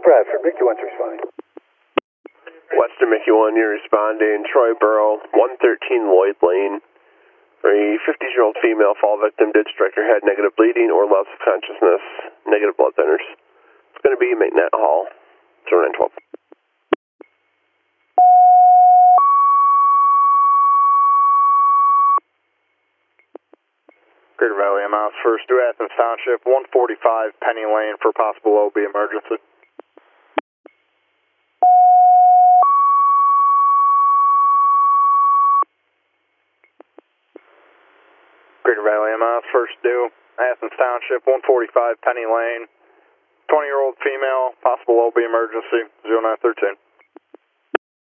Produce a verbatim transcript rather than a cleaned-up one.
Bradford, Mickey one's responding. Western Mickey one, you're responding. Troy Borough, one thirteen Lloyd Lane. A fifty-year-old female fall victim did strike her head, negative bleeding or loss of consciousness, negative blood thinners. It's going to be Maintenance Hall, zero nine twelve. Greater Valley M S, first to Athens Township, one forty-five Penny Lane for possible O B emergency. Greater Valley M S, first due, Athens Township, one forty-five Penny Lane, twenty-year-old female, possible O B emergency, zero nine one three.